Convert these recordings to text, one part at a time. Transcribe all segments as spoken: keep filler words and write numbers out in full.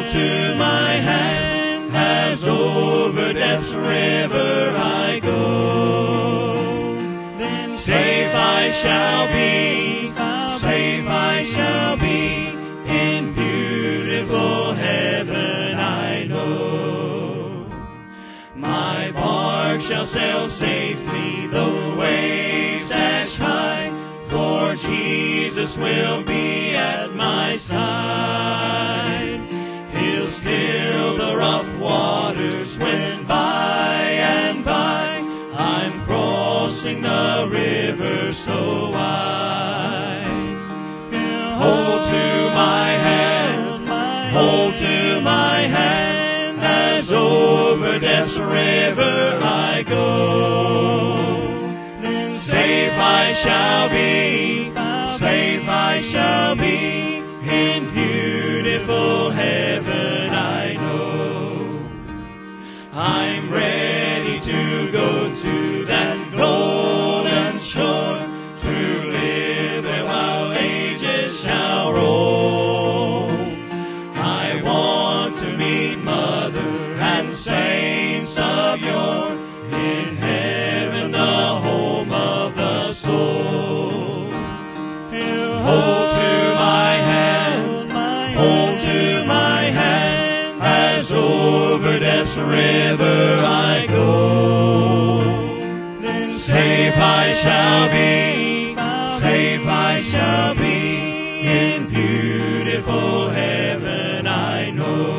hold to my hand, as over this river I go. Then safe I shall be, safe I shall be, in beautiful heaven I know. My bark shall sail safely, though waves dash high, for Jesus will be at my side. He'll still the rough waters when by and by I'm crossing the river so wide. Hold to my hand, hold to my hand, as over this river I go. Then safe I shall be, safe I shall be, in beautiful heaven I know. I'm ready to go to that golden shore, to live there while ages shall roll. I want to meet Mother and saints of yore, in heaven the home of the soul. Hold to my hand, hold to my hand, as over this river I go. Then safe I shall be, safe I shall be, in beautiful heaven I know.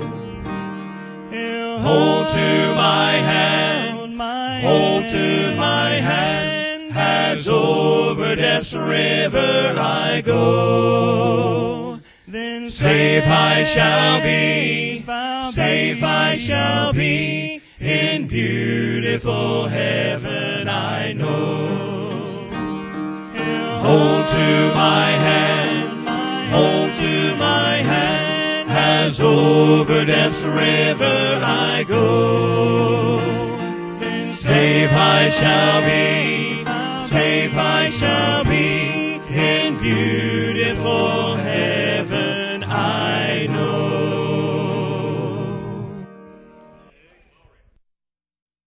Hold to my hand, hold to my hand, as over this river I go. Then safe I shall be, safe I shall be, in beautiful heaven I know. Hold to my hand, hold to my hand, as over this river I go. Then safe I shall be, safe I shall be, in beauty.